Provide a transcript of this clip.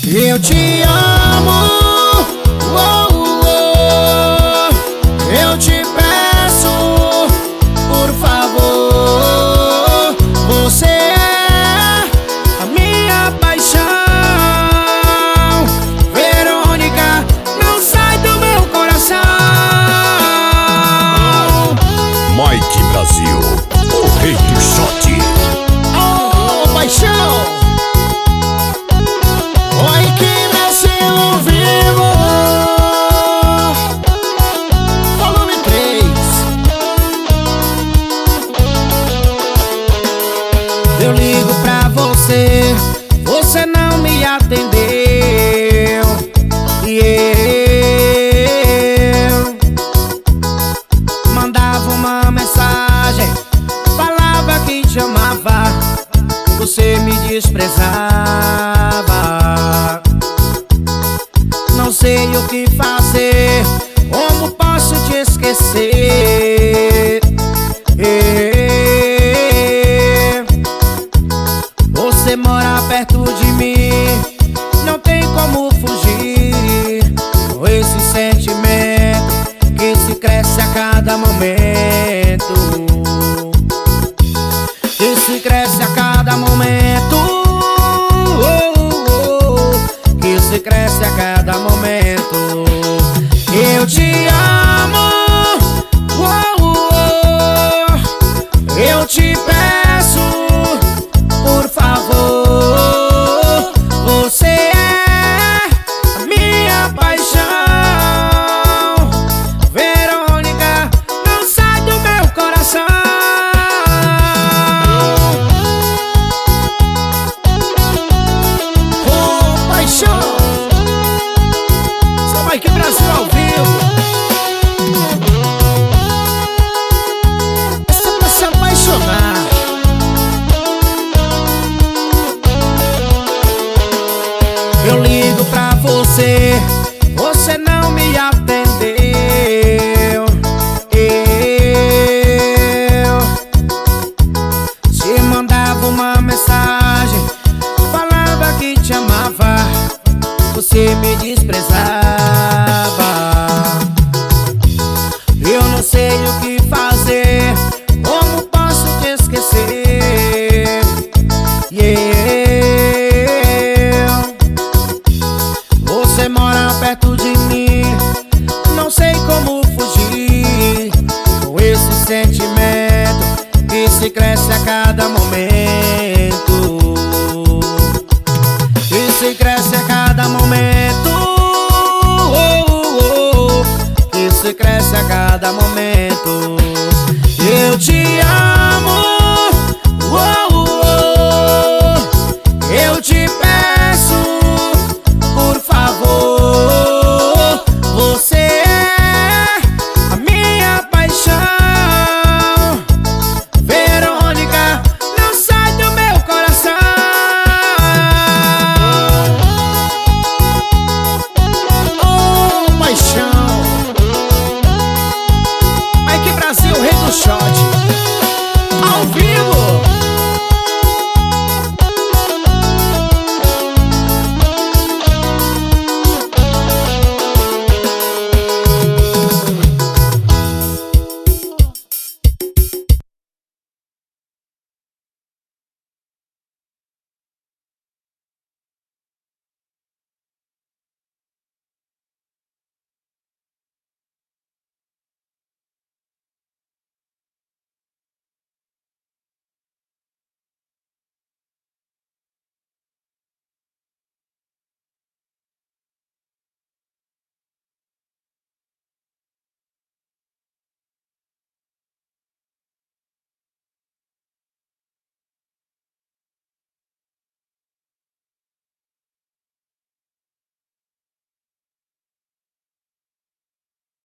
Eu te amo, oh, oh. Eu te peço, por favor. Você é a minha paixão. Verônica, não sai do meu coração. Mike Brasil, o rei do shot. Oh, paixão. Mike Brasil ao vivo, volume 3. Eu ligo pra você, você não me atendeu. E eu mandava uma mensagem, falava que te amava, você me desprezava. Não sei o que fazer, como posso te esquecer? Você mora perto de mim, não tem como fugir com esse sentimento que se cresce a cada momento. Que se cresce a cada momento, que se cresce a cada momento. Eu te amo, eu te peço, por favor. Você é a minha paixão. Verônica, não sai do meu coração. Só Mike Brasil ao vivo. Essa é pra se apaixonar. Eu ligo pra você, você não me atendeu. Eu te mandava uma mensagem, falava que te amava, você me desprezava. Eu não sei o que fazer, como posso te esquecer? Você mora perto de mim, não sei como fugir com esse sentimento que se cresce a cada momento. Que se cresce a cada momento, que se cresce a cada momento. Eu te amo.